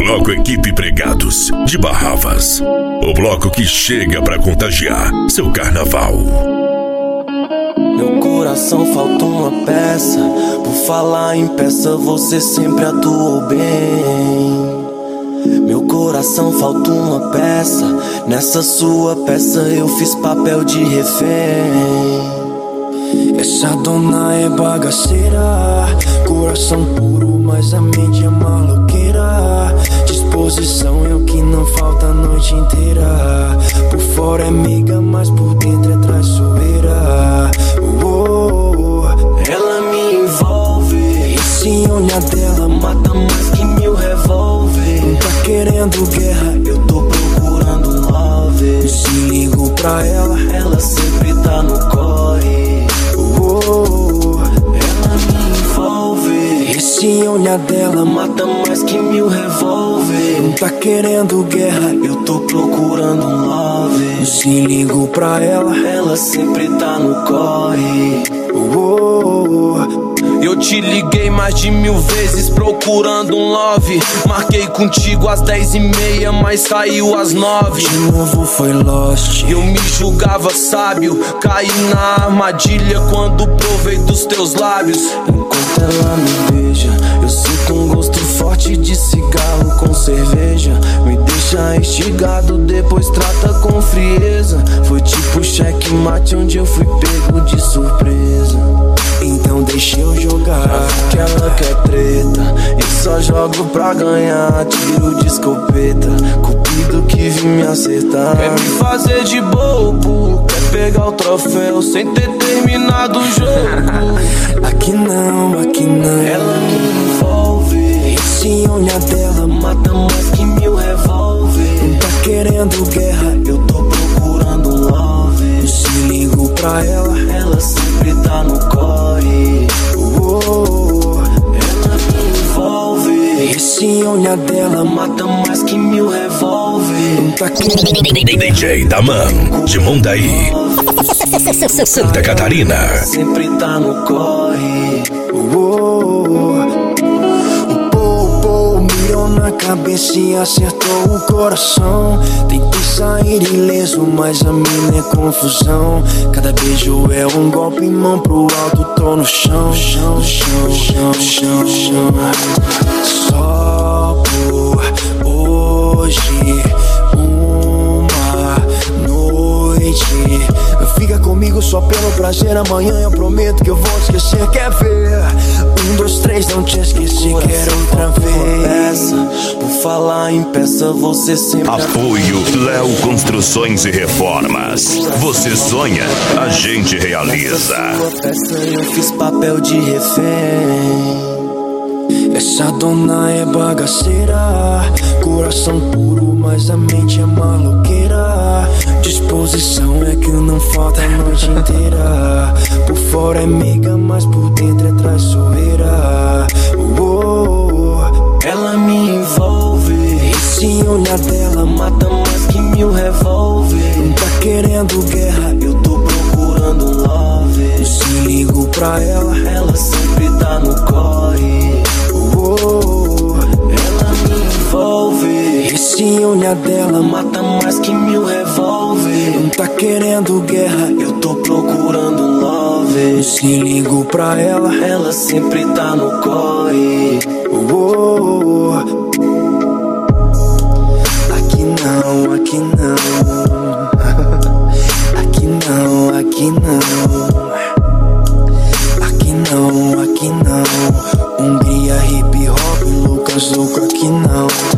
Bloco Equipe Pregados, de Barravas. O bloco que chega pra contagiar seu carnaval. Meu coração falta uma peça. Por falar em peça, você sempre atuou bem. Meu coração falta uma peça. Nessa sua peça eu fiz papel de refém. Essa dona é bagaceira, coração puro, mas a mente é maloqueira. Disposição é o que não falta a noite inteira. Por fora é meiga, mas por dentro é traiçoeira. Ela me envolve, esse olhar dela mata mais que 1000 revólver. Não tá querendo guerra, eu tô procurando um love. Se ligo pra ela, ela sempre tá no corre. Ela me envolve, esse olhar dela mata mais que 1000 revólver. Não tá querendo guerra, eu tô procurando um love. Se ligo pra ela, ela sempre tá no corre. Eu te liguei mais de 1000 vezes procurando um love. Marquei contigo às 10h30, mas saiu às 9. De novo foi lost. Eu me julgava sábio, caí na armadilha quando provei dos teus lábios. Enquanto ela me beija, eu sinto um gosto forte de cigarro com cerveja. Me deixa instigado, depois trata com frieza. Foi tipo checkmate onde eu fui pego de surpresa. Então deixa eu jogar, que ela quer treta. Eu só jogo pra ganhar, tiro de escopeta. Cupido que vim me acertar. Quer me fazer de bobo, quer pegar o troféu sem ter terminado o jogo. Aqui não, aqui não. Ela me envolve, esse olhar dela mata mais que 1000 revólver. Não tá querendo guerra, eu tô procurando um love. Se ligo pra ela, ela sempre tá no corre. Ela me envolve, esse olhar dela mata mais que 1000 revólver. Não tá querendo DJ Daman, de Mondaí, Santa Catarina. Sempre tá no corre. Mirou na cabeça e acertou o coração. Tentei sair ileso, mas a mina é confusão. Cada beijo é um golpe, mão pro alto, tô no chão. Chão, chão, chão, chão, chão. Só por hoje, uma noite. Fica comigo só pelo prazer, amanhã eu prometo que eu vou te esquecer. Quer ver? 1, 2, 3, não te esqueci, quero outra vez. Por falar em peça, você sempre... Apoio Léo Construções e Reformas. Você sonha, a gente realiza. Nessa peça eu fiz papel de refém. Essa dona é bagaceira, coração puro, mas a mente é maloqueira. Disposição é que não falta a noite inteira. Por fora é meiga, mas por dentro é traiçoeira. Ela me envolve, esse olhar dela mata mais que 1000 revólver. Não tá querendo guerra, eu tô procurando um love. Se ligo pra ela, ela sempre tá no corre. Ela me envolve, esse olhar dela mata mais que 1000 revólver. Não tá querendo guerra, eu tô procurando um love. Se ligo pra ela, ela sempre tá no corre. Aqui não, aqui não. Aqui não, aqui não. Aqui não, aqui não. Hungria, hip hop, Lucas Louco, aqui não.